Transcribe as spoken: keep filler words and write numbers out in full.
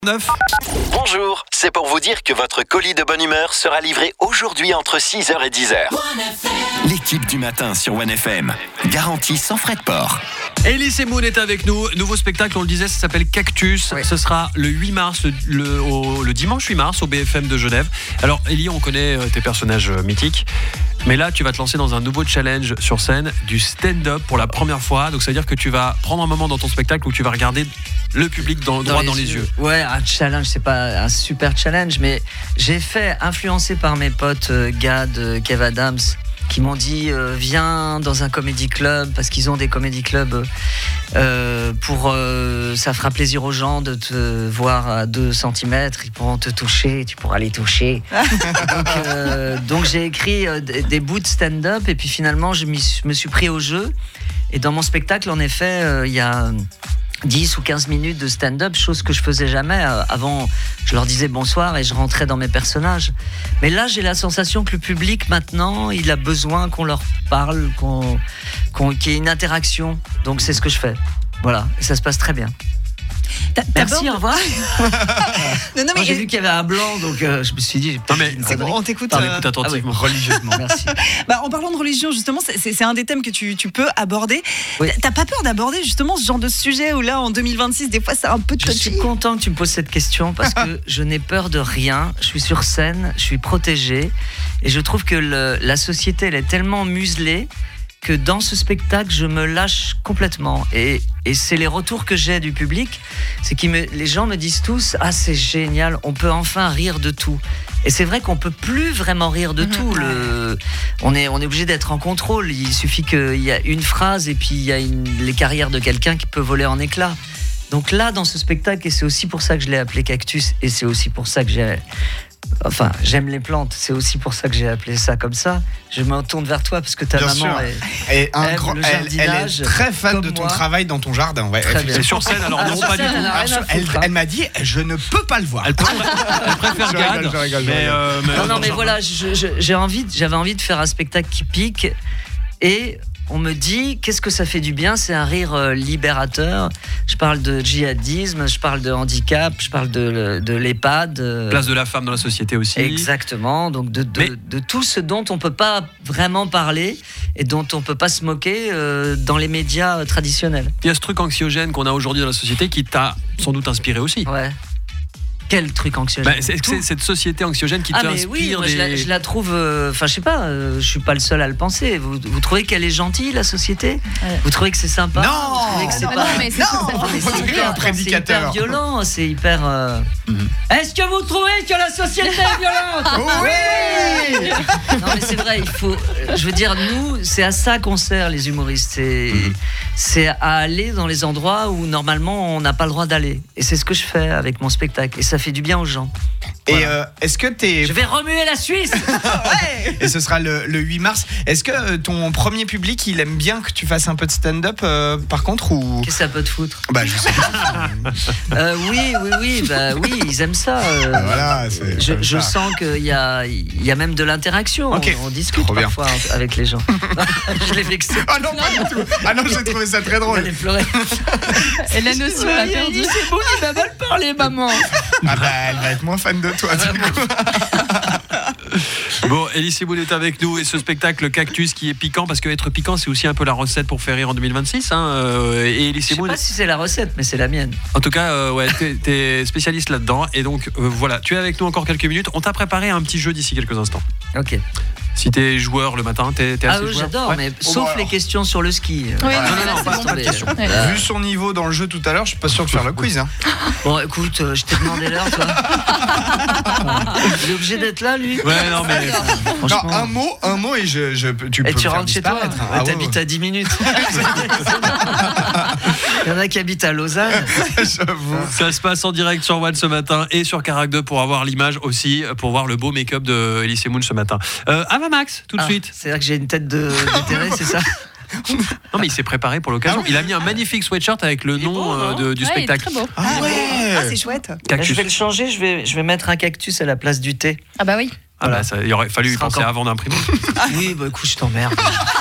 neuf. Bonjour, c'est pour vous dire que votre colis de bonne humeur sera livré aujourd'hui entre six heures et dix heures. L'équipe du matin sur One F M, garantie sans frais de port. Elise et Moon est avec nous. Nouveau spectacle, on le disait, ça s'appelle Cactus. Oui. Ce sera le huit mars, le, le, au, le dimanche huit mars au B F M de Genève. Alors, Ellie, on connaît euh, tes personnages euh, mythiques. Mais là, tu vas te lancer dans un nouveau challenge sur scène, du stand-up pour la première fois. Donc, ça veut dire que tu vas prendre un moment dans ton spectacle où tu vas regarder le public dans, droit dans les yeux. Ouais, un challenge, c'est pas un super challenge, mais j'ai fait influencer par mes potes euh, Gad, euh, Kev Adams, qui m'ont dit euh, viens dans un comédie club, parce qu'ils ont des comédie clubs euh, pour euh, ça fera plaisir aux gens de te voir à deux centimètres, ils pourront te toucher, tu pourras les toucher. donc, euh, donc j'ai écrit euh, des, des bouts de stand-up et puis finalement je m'y- me suis pris au jeu, et dans mon spectacle en effet euh, il y a dix ou quinze minutes de stand-up, chose que je faisais jamais. Avant, je leur disais bonsoir et je rentrais dans mes personnages. Mais là, j'ai la sensation que le public, maintenant, il a besoin qu'on leur parle, qu'on, qu'on, qu'il y ait une interaction. Donc, c'est ce que je fais. Voilà, et ça se passe très bien. T'as- Merci, t'abordes- au revoir. Non, non, Moi, mais j'ai vu qu'il y avait un blanc, donc euh, je me suis dit... j'ai peut-être Non, mais dit une c'est connerie. on t'écoute. On euh, écoute attentivement. Religieusement. Merci. bah, en parlant de religion, justement, c'est, c'est- c'est un des thèmes que tu, tu peux aborder. Oui. T'as- T'as pas peur d'aborder justement ce genre de sujet où là, en deux mille vingt-six, des fois, c'est un peu Je touchy. suis content que tu me poses cette question parce que je n'ai peur de rien. Je suis sur scène, je suis protégé et je trouve que le- la société, elle est tellement muselée que dans ce spectacle, je me lâche complètement. Et, et c'est les retours que j'ai du public, c'est que les gens me disent tous « Ah, c'est génial, on peut enfin rire de tout ». Et c'est vrai qu'on peut plus vraiment rire de Mhm. tout. Le, on est, on est obligé d'être en contrôle. Il suffit qu'il y a une phrase et puis il y a une, les carrières de quelqu'un qui peut voler en éclats. Donc là, dans ce spectacle, et c'est aussi pour ça que je l'ai appelé Cactus, et c'est aussi pour ça que j'ai... Enfin, j'aime les plantes, c'est aussi pour ça que j'ai appelé ça comme ça. Je me tourne vers toi parce que ta Bien maman sûr. est... Et un aime grand- le elle, elle jardinage est très fan comme de ton moi. travail dans ton jardin. Ouais, Très bien. C'est sur scène, alors Ah, non, sur pas du scène, tout. elle a rien à Alors, elle, foutre, hein. elle m'a dit, je ne peux pas le voir. Elle, préfère, elle préfère Je Gad. rigole, je rigole, je mais, rigole. euh, mais Non, non, dans mais le voilà, je- je- j'ai envie, de- j'avais envie de faire un spectacle qui pique et on me dit qu'est-ce que ça fait du bien, c'est un rire euh, libérateur. Je parle de djihadisme, je parle de handicap, je parle de, de l'EHPAD. euh, place de la femme dans la société aussi. Exactement, donc de, de, Mais- de tout ce dont on peut pas vraiment parler et dont on peut pas se moquer euh, dans les médias euh, traditionnels. Il y a ce truc anxiogène qu'on a aujourd'hui dans la société qui t'a sans doute inspiré aussi. Ouais. Quel truc anxiogène. Bah, c'est, est-ce que c'est cette société anxiogène qui Ah t'inspire mais oui, moi, je, la, des... je la trouve, enfin je sais pas, euh, je suis pas le seul à le penser. Vous, vous trouvez qu'elle est gentille la société? Ouais. Vous trouvez que c'est sympa? Non. Vous trouvez que c'est Ah, pas... non, mais c'est- Non, ça- Mais on c'est dirait hyper- un prédicateur. C'est hyper violent, c'est hyper. euh, Mhm. Est-ce que vous trouvez que la société est violente? Oui. Non mais c'est vrai, il faut. Je veux dire, nous, c'est à ça qu'on sert les humoristes. C'est, Mhm. c'est à aller dans les endroits où normalement on n'a pas le droit d'aller. Et c'est ce que je fais avec mon spectacle. Et ça fait du bien aux gens. Et Voilà. euh, est-ce que t'es... Je vais remuer la Suisse. Et ce sera le, le huit mars. Est-ce que euh, ton premier public, il aime bien que tu fasses un peu de stand-up, euh, par contre, ou... Qu'est-ce que ça peut te foutre? Bah, je sais pas. Euh, Oui, oui, oui, bah oui, ils aiment ça. euh, Voilà, c'est Je, comme je ça. sens qu'il y a, il y a même de l'interaction. Ok. On, on discute Trop bien. parfois avec les gens. Je l'ai vexé. Ah non, pas du tout. Ah non, j'ai trouvé ça très drôle. Elle pleurer. Et la notion l'a perdu. C'est bon, il va mal parler, maman. Ah bah, elle va être moins fan de toi, du coup. Bon, Elise Moon est avec nous et ce spectacle Cactus qui est piquant parce que être piquant c'est aussi un peu la recette pour faire rire en deux mille vingt-six. Hein, euh, et Elise Je sais Moon, pas si c'est la recette, mais c'est la mienne. en tout cas, euh, ouais, t'es, t'es spécialiste là-dedans et donc euh, voilà, tu es avec nous encore quelques minutes. On t'a préparé un petit jeu d'ici quelques instants. Ok. Si t'es joueur le matin, t'es, t'es Ah assez oui, joueur. j'adore, Ouais. mais Bon, sauf bah, les alors. questions sur le ski. Oui, Euh, non, non, mais non, là, pas- c'est pas bon. de question. Ouais. Là, Vu son niveau dans le jeu tout à l'heure, je suis pas sûr de faire le quiz. Hein. Bon, écoute, euh, je t'ai demandé l'heure, toi. Il est obligé d'être là, lui. Ouais, non, mais Non, Franchement. un mot, un mot et je, je, tu peux Et me tu faire rentres chez toi. disparaître. Ouais, Ah ouais, T'habites à dix minutes. Il y en a qui habitent à Lausanne. ouais. J'avoue. ça se passe en direct sur One ce matin et sur Carac deux pour avoir l'image aussi, pour voir le beau make-up de Elise Moon ce matin. Euh, Ava Max, tout de Ah, suite. C'est-à-dire que j'ai une tête de déterré, c'est ça? Non, mais il s'est préparé pour l'occasion. Il a mis un magnifique sweatshirt avec le nom beau, euh, non de- du Ouais, il est spectacle. très beau. Ah ouais. Ah, c'est chouette. Là, je Cactus. vais le changer, je vais, je vais mettre un cactus à la place du thé. Ah bah oui. Ah bah, ça, il aurait fallu y Ce sera penser encore- avant d'imprimer. Oui, bah écoute, je t'emmerde.